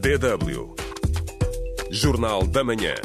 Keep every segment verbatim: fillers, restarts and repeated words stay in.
D W. Jornal da Manhã.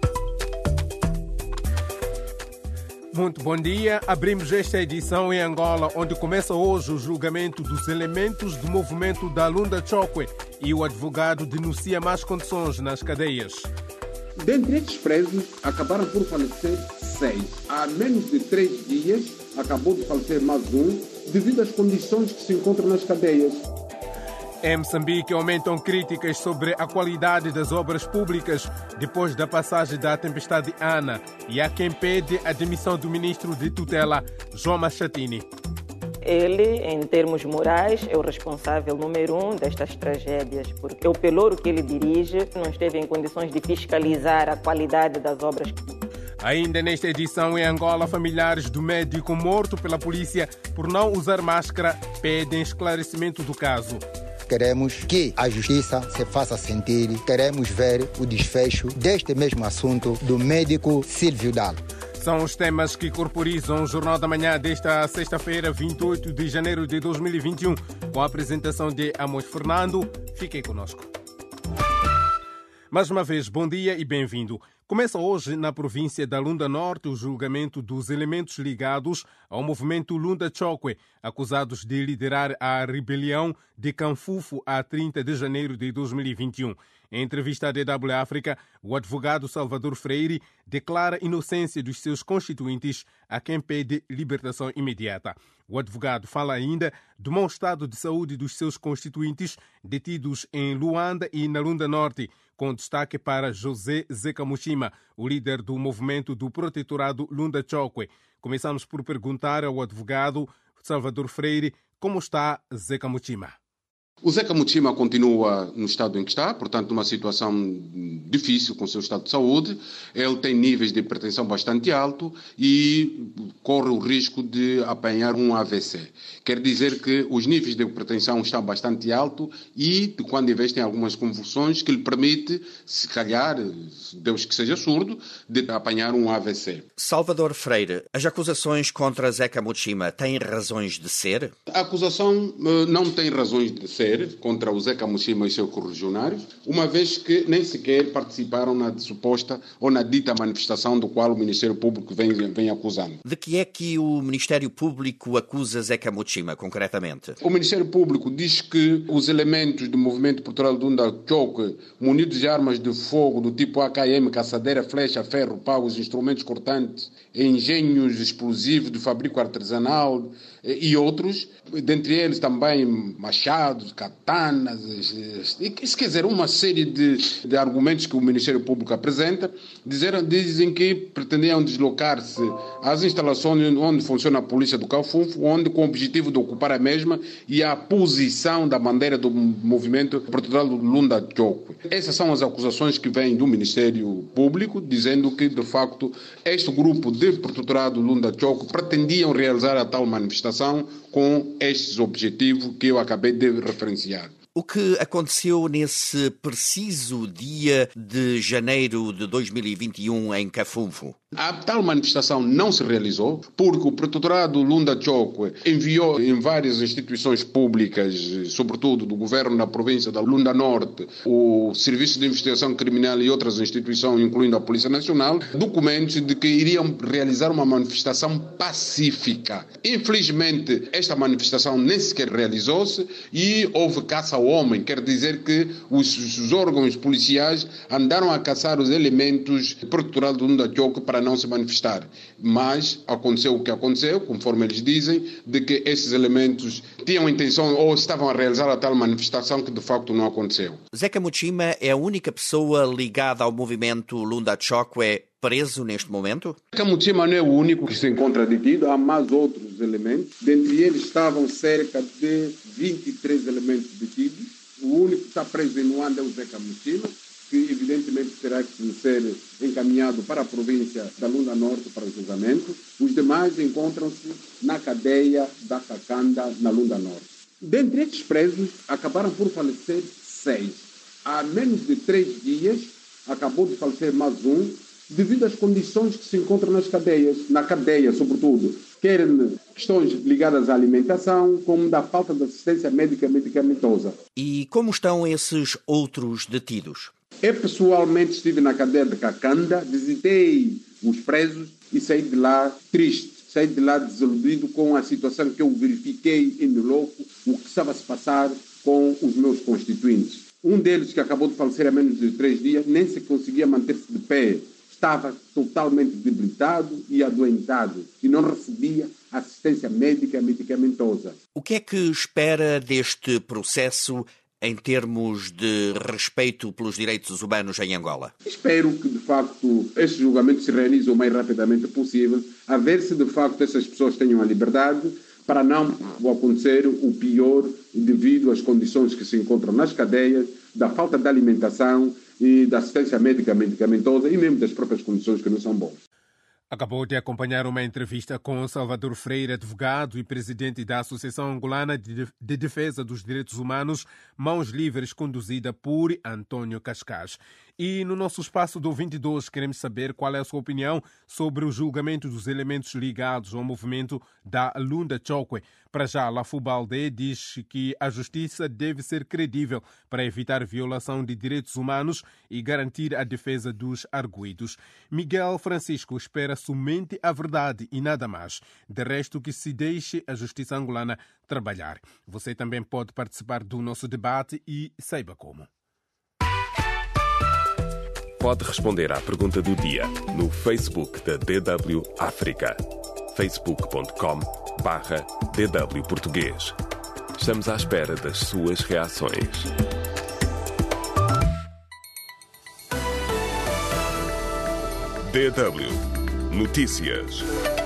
Muito bom dia. Abrimos esta edição em Angola, onde começa hoje o julgamento dos elementos do movimento da Lunda Chokwe e o advogado denuncia más condições nas cadeias. Dentre estes presos, acabaram por falecer seis. Há menos de três dias, acabou de falecer mais um, devido às condições que se encontram nas cadeias. Em Moçambique, aumentam críticas sobre a qualidade das obras públicas depois da passagem da tempestade Ana. E há quem pede a demissão do ministro de tutela, João Machatini. Ele, em termos morais, é o responsável número um destas tragédias, porque o pelouro que ele dirige não esteve em condições de fiscalizar a qualidade das obras. Ainda nesta edição, em Angola, familiares do médico morto pela polícia por não usar máscara pedem esclarecimento do caso. Queremos que a justiça se faça sentir, queremos ver o desfecho deste mesmo assunto do médico Silvio Dalo. São os temas que corporizam o Jornal da Manhã desta sexta-feira, vinte e oito de janeiro de dois mil e vinte e um, com a apresentação de Amos Fernando. Fiquem conosco. Mais uma vez, bom dia e bem-vindo. Começa hoje, na província da Lunda Norte, o julgamento dos elementos ligados ao movimento Lunda Chokwe, acusados de liderar a rebelião de Canfufo a trinta de janeiro de dois mil e vinte e um. Em entrevista à D W África, o advogado Salvador Freire declara inocência dos seus constituintes, a quem pede libertação imediata. O advogado fala ainda do mau estado de saúde dos seus constituintes detidos em Luanda e na Lunda Norte, com destaque para José Zeca Muchima, o líder do movimento do protetorado Lunda Chokwe. Começamos por perguntar ao advogado Salvador Freire como está Zeca Muchima. O Zeca Muchima continua no estado em que está, portanto, numa situação difícil com o seu estado de saúde. Ele tem níveis de hipertensão bastante alto e corre o risco de apanhar um A V C. Quer dizer que os níveis de hipertensão estão bastante altos e, de quando em vez, tem algumas convulsões que lhe permite, se calhar, Deus que seja surdo, de apanhar um A V C. Salvador Freire, as acusações contra Zeca Muchima têm razões de ser? A acusação uh, não tem razões de ser contra o Zeca Muchima e seus correligionários, uma vez que nem sequer participaram na suposta ou na dita manifestação do qual o Ministério Público vem, vem acusando. De que é que o Ministério Público acusa Zeca Muchima, concretamente? O Ministério Público diz que os elementos do movimento cultural do Lunda Chokwe, munidos de armas de fogo do tipo A K M, caçadeira, flecha, ferro, paus, instrumentos cortantes, engenhos explosivos de fabrico artesanal e outros, dentre eles também machados, katanas, isso quer dizer, uma série de, de argumentos que o Ministério Público apresenta, dizer, dizem que pretendiam deslocar-se às instalações onde funciona a polícia do Canfufo, onde com o objetivo de ocupar a mesma e a posição da bandeira do movimento protetorado do Lunda Chokwe. Essas são as acusações que vêm do Ministério Público, dizendo que, de facto, este grupo de protetorado do Lunda Chokwe pretendiam realizar a tal manifestação com estes objetivos que eu acabei de referenciar. O que aconteceu nesse preciso dia de janeiro de dois mil e vinte e um em Canfufo? A tal manifestação não se realizou porque o protetorado Lunda Chokwe enviou em várias instituições públicas, sobretudo do governo da província da Lunda Norte, o Serviço de Investigação Criminal e outras instituições, incluindo a Polícia Nacional, documentos de que iriam realizar uma manifestação pacífica. Infelizmente, esta manifestação nem sequer realizou-se e houve caça ao homem, quer dizer que os, os órgãos policiais andaram a caçar os elementos do protetorado do Lunda Chokwe para não se manifestar. Mas aconteceu o que aconteceu, conforme eles dizem, de que esses elementos tinham intenção ou estavam a realizar a tal manifestação que de facto não aconteceu. Zeca Muchima é a única pessoa ligada ao movimento Lunda Chokwe preso neste momento? Zeca Muchima não é o único que se encontra detido, há mais outros elementos. Dentre eles estavam cerca de vinte e três elementos detidos. O único que está preso em Luanda é o Zeca Muchima, que evidentemente terá que ser encaminhado para a província da Lunda Norte para o julgamento. Os demais encontram-se na cadeia da Cacanda, na Lunda Norte. Dentre estes presos, acabaram por falecer seis. Há menos de três dias, acabou de falecer mais um, devido às condições que se encontram nas cadeias, na cadeia sobretudo, quer questões ligadas à alimentação, como da falta de assistência médica medicamentosa. E como estão esses outros detidos? Eu pessoalmente estive na cadeia de Cacanda, visitei os presos e saí de lá triste, saí de lá desiludido com a situação que eu verifiquei em loco, o que estava a se passar com os meus constituintes. Um deles, que acabou de falecer há menos de três dias, nem se conseguia manter-se de pé. Estava totalmente debilitado e adoentado e não recebia assistência médica medicamentosa. O que é que espera deste processo em termos de respeito pelos direitos humanos em Angola? Espero que, de facto, este julgamento se realize o mais rapidamente possível, a ver se, de facto, essas pessoas tenham a liberdade, para não acontecer o pior devido às condições que se encontram nas cadeias, da falta de alimentação e da assistência médica medicamentosa e mesmo das próprias condições que não são boas. Acabou de acompanhar uma entrevista com Salvador Freire, advogado e presidente da Associação Angolana de Defesa dos Direitos Humanos, Mãos Livres, conduzida por António Cascais. E no nosso espaço do vinte e dois queremos saber qual é a sua opinião sobre o julgamento dos elementos ligados ao movimento da Lunda Chokwe. Para já, Lafu Baldé diz que a justiça deve ser credível para evitar violação de direitos humanos e garantir a defesa dos arguidos. Miguel Francisco espera somente a verdade e nada mais. De resto, que se deixe a justiça angolana trabalhar. Você também pode participar do nosso debate e saiba como. Pode responder à pergunta do dia no Facebook da D W África. facebook ponto com barra D W Português. Estamos à espera das suas reações. D W Notícias.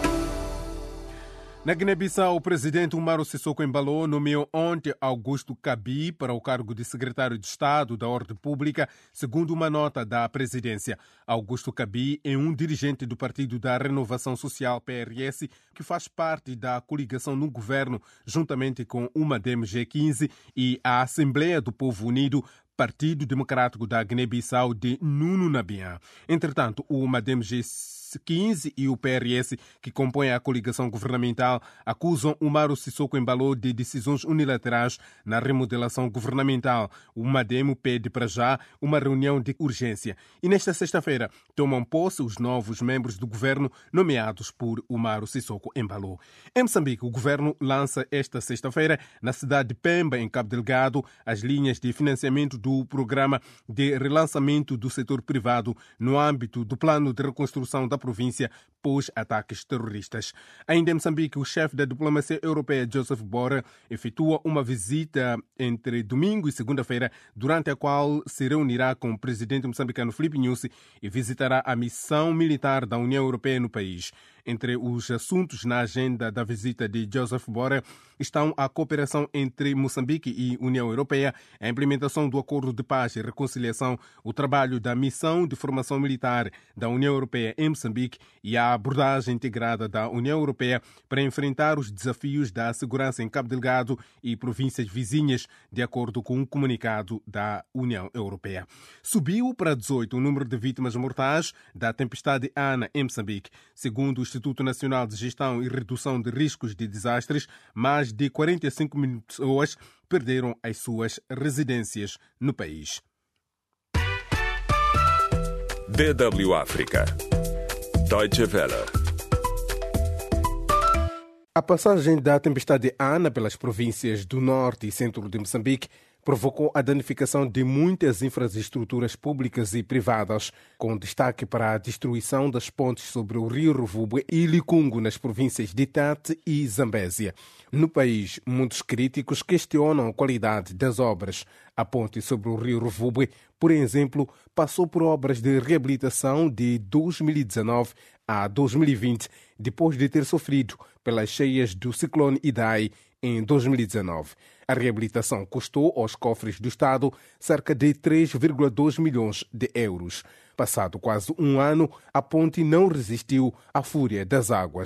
Na Guiné-Bissau, o presidente Umaro Sissoko Embaló nomeou ontem Augusto Cabi para o cargo de secretário de Estado da Ordem Pública, segundo uma nota da presidência. Augusto Cabi é um dirigente do Partido da Renovação Social, P R S, que faz parte da coligação no governo, juntamente com o MADEM G quinze e a Assembleia do Povo Unido, Partido Democrático da Guiné-Bissau de Nuno Nabian. Entretanto, o MADEM G quinze e o P R S, que compõem a coligação governamental, acusam Umaro Sissoko Embaló de decisões unilaterais na remodelação governamental. O MADEM pede para já uma reunião de urgência. E nesta sexta-feira tomam posse os novos membros do governo nomeados por Umaro Sissoko Embaló. Em Moçambique, o governo lança esta sexta-feira, na cidade de Pemba, em Cabo Delgado, as linhas de financiamento do programa de relançamento do setor privado no âmbito do plano de reconstrução da província pós-ataques terroristas. Ainda em Moçambique, o chefe da diplomacia europeia, Joseph Borrell, efetua uma visita entre domingo e segunda-feira, durante a qual se reunirá com o presidente moçambicano Filipe Nyusi e visitará a missão militar da União Europeia no país. Entre os assuntos na agenda da visita de Joseph Borrell estão a cooperação entre Moçambique e União Europeia, a implementação do Acordo de Paz e Reconciliação, o trabalho da Missão de Formação Militar da União Europeia em Moçambique e a abordagem integrada da União Europeia para enfrentar os desafios da segurança em Cabo Delgado e províncias vizinhas, de acordo com um comunicado da União Europeia. Subiu para dezoito o número de vítimas mortais da tempestade Ana em Moçambique. Segundo o Instituto Nacional de Gestão e Redução de Riscos de Desastres, mais de quarenta e cinco mil pessoas perderam as suas residências no país. D W África. Deutsche Welle. A passagem da tempestade Ana pelas províncias do norte e centro de Moçambique provocou a danificação de muitas infraestruturas públicas e privadas, com destaque para a destruição das pontes sobre o rio Rovubwe e Licungo nas províncias de Tete e Zambésia. No país, muitos críticos questionam a qualidade das obras. A ponte sobre o rio Rovubwe, por exemplo, passou por obras de reabilitação de dois mil e dezenove a dois mil e vinte, depois de ter sofrido pelas cheias do ciclone Idai em dois mil e dezenove. A reabilitação custou aos cofres do Estado cerca de três vírgula dois milhões de euros. Passado quase um ano, a ponte não resistiu à fúria das águas.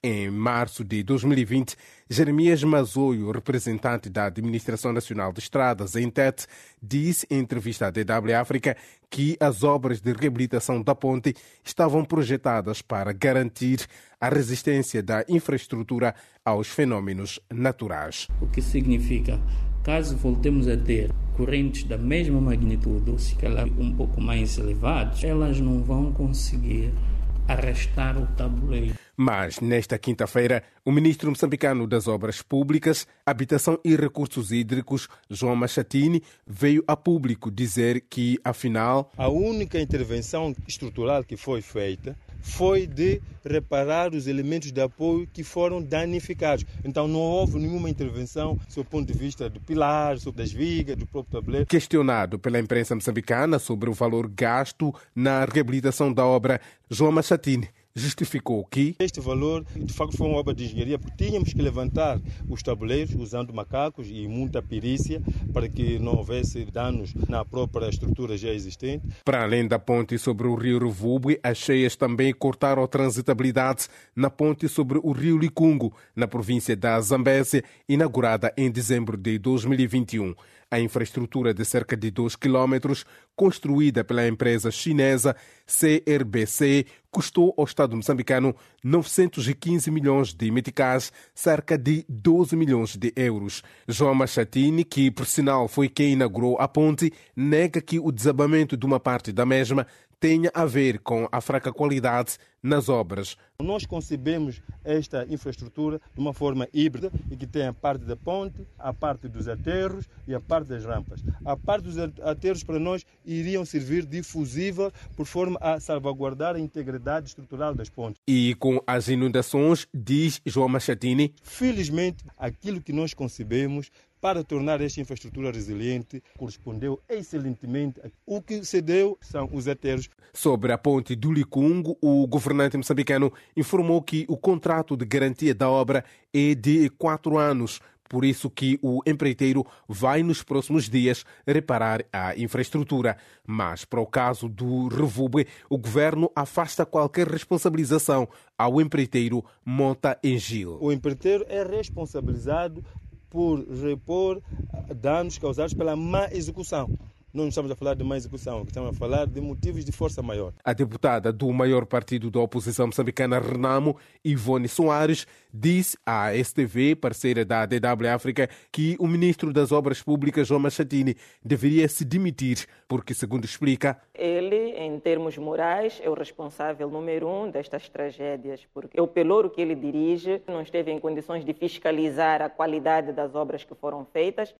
Em março de dois mil e vinte, Jeremias Mazoio, representante da Administração Nacional de Estradas, em T E T, disse em entrevista à D W África que as obras de reabilitação da ponte estavam projetadas para garantir a resistência da infraestrutura aos fenômenos naturais. O que significa, caso voltemos a ter correntes da mesma magnitude, ou se calhar um pouco mais elevadas, elas não vão conseguir arrastar o tabuleiro. Mas, nesta quinta-feira, o ministro moçambicano das Obras Públicas, Habitação e Recursos Hídricos, João Machatini, veio a público dizer que, afinal, a única intervenção estrutural que foi feita foi de reparar os elementos de apoio que foram danificados. Então não houve nenhuma intervenção do ponto de vista de pilares, das vigas, do próprio tabuleiro. Questionado pela imprensa moçambicana sobre o valor gasto na reabilitação da obra, João Machatini justificou que este valor, de facto, foi uma obra de engenharia, porque tínhamos que levantar os tabuleiros usando macacos e muita perícia para que não houvesse danos na própria estrutura já existente. Para além da ponte sobre o rio Revubre, as cheias também cortaram a transitabilidade na ponte sobre o rio Licungo, na província da Zambésia, inaugurada em dezembro de dois mil e vinte e um. A infraestrutura de cerca de dois quilômetros, construída pela empresa chinesa C R B C, custou ao Estado moçambicano novecentos e quinze milhões de meticais, cerca de doze milhões de euros. João Machatini, que por sinal foi quem inaugurou a ponte, nega que o desabamento de uma parte da mesma tenha a ver com a fraca qualidade nas obras. Nós concebemos esta infraestrutura de uma forma híbrida e que tem a parte da ponte, a parte dos aterros e a parte das rampas. A parte dos aterros para nós iriam servir de fusível por forma a salvaguardar a integridade estrutural das pontes. E com as inundações, diz João Machatini, felizmente aquilo que nós concebemos para tornar esta infraestrutura resiliente correspondeu excelentemente. O que se deu são os aterros. Sobre a ponte do Licungo, o governante moçambicano informou que o contrato de garantia da obra é de quatro anos. Por isso que o empreiteiro vai nos próximos dias reparar a infraestrutura. Mas para o caso do Revubre, o governo afasta qualquer responsabilização ao empreiteiro Monta Engil. O empreiteiro é responsabilizado por repor danos causados pela má execução. Não estamos a falar de má execução, estamos a falar de motivos de força maior. A deputada do maior partido da oposição moçambicana, Renamo, Ivone Soares, disse à S T V, parceira da D W África, que o ministro das Obras Públicas, João Machatini, deveria se demitir, porque, segundo explica, ele, em termos morais, é o responsável número um destas tragédias, porque o pelouro que ele dirige não esteve em condições de fiscalizar a qualidade das obras que foram feitas.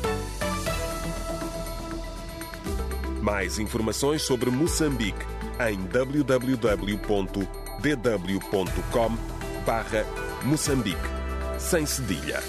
Mais informações sobre Moçambique em w w w ponto d w ponto com barra Moçambique, sem cedilha.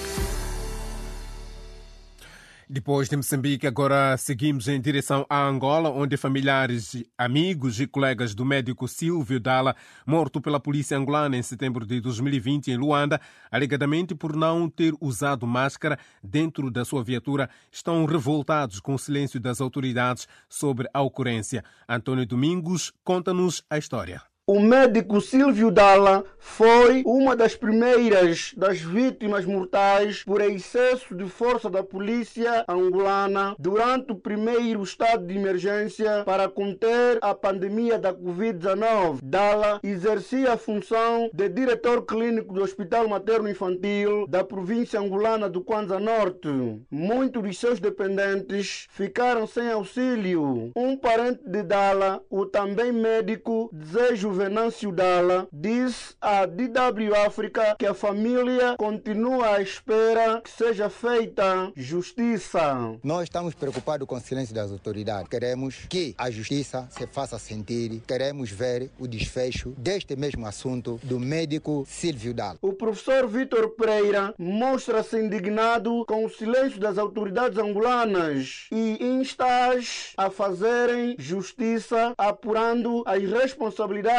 Depois de Moçambique, agora seguimos em direção à Angola, onde familiares, amigos e colegas do médico Silvio Dalla, morto pela polícia angolana em setembro de dois mil e vinte em Luanda, alegadamente por não ter usado máscara dentro da sua viatura, estão revoltados com o silêncio das autoridades sobre a ocorrência. Antônio Domingos conta-nos a história. O médico Silvio Dalla foi uma das primeiras das vítimas mortais por excesso de força da polícia angolana durante o primeiro estado de emergência para conter a pandemia da covid dezenove. Dalla exercia a função de diretor clínico do Hospital Materno Infantil da província angolana do Kwanza Norte. Muitos de seus dependentes ficaram sem auxílio. Um parente de Dalla, o também médico Desejo Venâncio Dalla, disse à D W África que a família continua à espera que seja feita justiça. Nós estamos preocupados com o silêncio das autoridades. Queremos que a justiça se faça sentir. Queremos ver o desfecho deste mesmo assunto do médico Silvio Dalla. O professor Vítor Pereira mostra-se indignado com o silêncio das autoridades angolanas e insta-as a fazerem justiça apurando as responsabilidades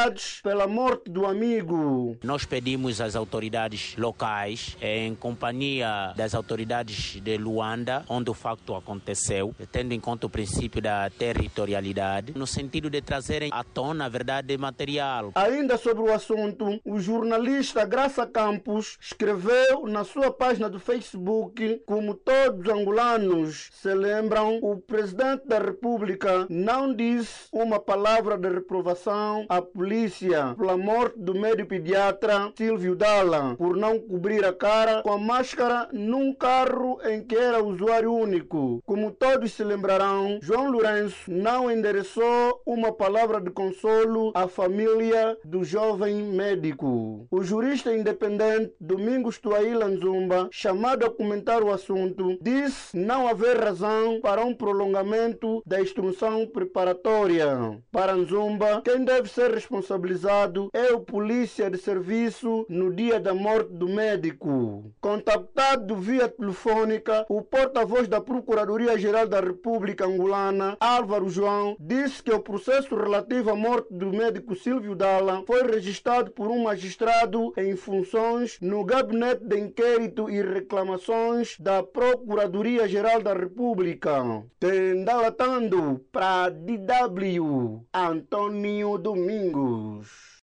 autoridades pela morte do amigo. Nós pedimos às autoridades locais, em companhia das autoridades de Luanda, onde o facto aconteceu, tendo em conta o princípio da territorialidade, no sentido de trazerem à tona a verdade material. Ainda sobre o assunto, o jornalista Graça Campos escreveu na sua página do Facebook: como todos os angolanos se lembram, o presidente da República não disse uma palavra de reprovação à polícia pela morte do médico pediatra Silvio Dalla, por não cobrir a cara com a máscara num carro em que era usuário único. Como todos se lembrarão, João Lourenço não endereçou uma palavra de consolo à família do jovem médico. O jurista independente Domingos Tuaila Nzumba, chamado a comentar o assunto, disse não haver razão para um prolongamento da instrução preparatória. Para Nzumba, quem deve ser responsabilizado é o polícia de serviço no dia da morte do médico. Contactado via telefônica, o porta-voz da Procuradoria-Geral da República Angolana, Álvaro João, disse que o processo relativo à morte do médico Silvio Dalla foi registrado por um magistrado em funções no Gabinete de Inquérito e Reclamações da Procuradoria-Geral da República. Tendalatando para D W, Antônio Domingos.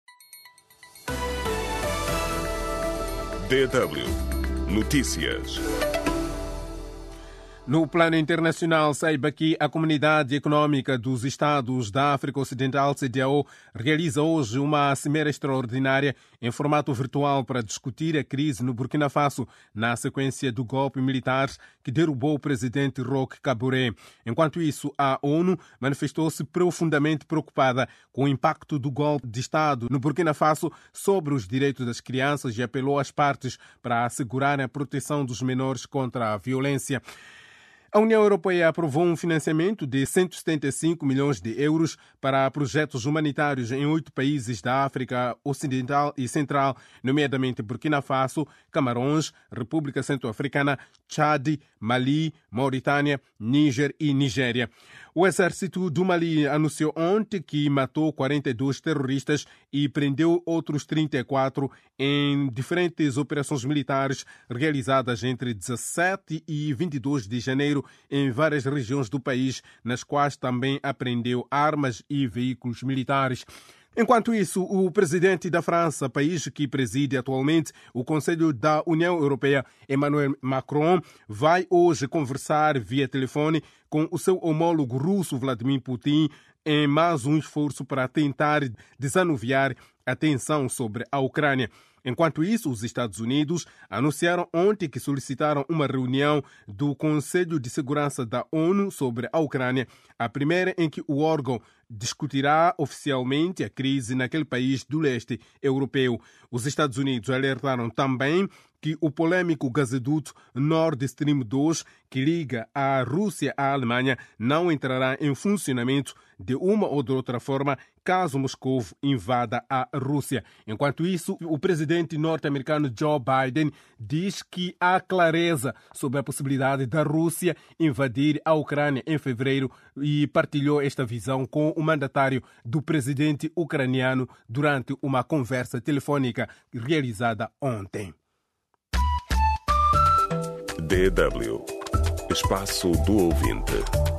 D W Notícias. No plano internacional, saiba que a Comunidade Econômica dos Estados da África Ocidental, C D A O, realiza hoje uma cimeira extraordinária em formato virtual para discutir a crise no Burkina Faso, na sequência do golpe militar que derrubou o presidente Roch Kaboré. Enquanto isso, a ONU manifestou-se profundamente preocupada com o impacto do golpe de Estado no Burkina Faso sobre os direitos das crianças e apelou às partes para assegurarem a proteção dos menores contra a violência. A União Europeia aprovou um financiamento de cento e setenta e cinco milhões de euros para projetos humanitários em oito países da África Ocidental e Central, nomeadamente Burkina Faso, Camarões, República Centro-Africana, Chad, Mali, Mauritânia, Níger e Nigéria. O exército do Mali anunciou ontem que matou quarenta e dois terroristas e prendeu outros trinta e quatro em diferentes operações militares realizadas entre dezassete e vinte e dois de janeiro em várias regiões do país, nas quais também apreendeu armas e veículos militares. Enquanto isso, o presidente da França, país que preside atualmente o Conselho da União Europeia, Emmanuel Macron, vai hoje conversar via telefone com o seu homólogo russo, Vladimir Putin, em mais um esforço para tentar desanuviar a tensão sobre a Ucrânia. Enquanto isso, os Estados Unidos anunciaram ontem que solicitaram uma reunião do Conselho de Segurança da ONU sobre a Ucrânia, a primeira em que o órgão discutirá oficialmente a crise naquele país do leste europeu. Os Estados Unidos alertaram também que o polêmico gasoduto Nord Stream dois, que liga a Rússia à Alemanha, não entrará em funcionamento de uma ou de outra forma caso Moscou invada a Rússia. Enquanto isso, o presidente norte-americano Joe Biden diz que há clareza sobre a possibilidade da Rússia invadir a Ucrânia em fevereiro e partilhou esta visão com o mandatário do presidente ucraniano durante uma conversa telefônica realizada ontem. D W Espaço do Ouvinte.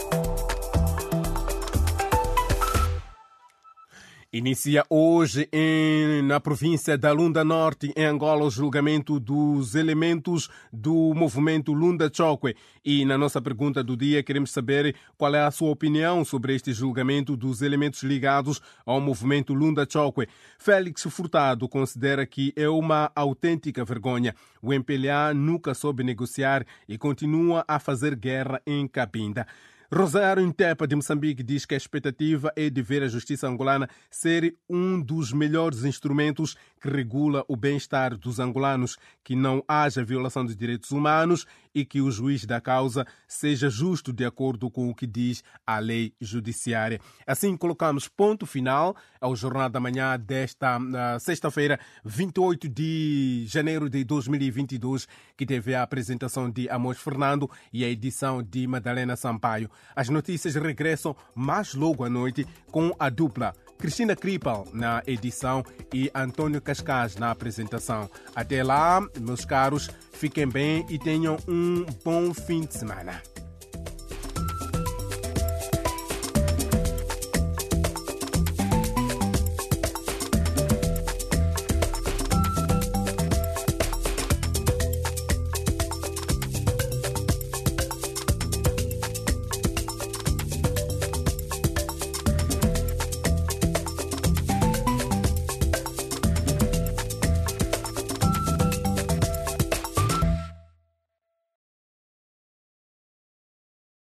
Inicia hoje em, na província da Lunda Norte, em Angola, o julgamento dos elementos do movimento Lunda Chokwe. E na nossa pergunta do dia queremos saber qual é a sua opinião sobre este julgamento dos elementos ligados ao movimento Lunda Chokwe. Félix Furtado considera que é uma autêntica vergonha. O M P L A nunca soube negociar e continua a fazer guerra em Cabinda. Rosário Intepa, de Moçambique, diz que a expectativa é de ver a justiça angolana ser um dos melhores instrumentos que regula o bem-estar dos angolanos, que não haja violação dos direitos humanos e que o juiz da causa seja justo de acordo com o que diz a lei judiciária. Assim, colocamos ponto final ao Jornal da Manhã desta uh, sexta-feira, vinte e oito de janeiro de dois mil e vinte e dois, que teve a apresentação de Amos Fernando e a edição de Madalena Sampaio. As notícias regressam mais logo à noite com a dupla Cristina Kripal na edição e Antônio Cascais na apresentação. Até lá, meus caros, fiquem bem e tenham um bom fim de semana.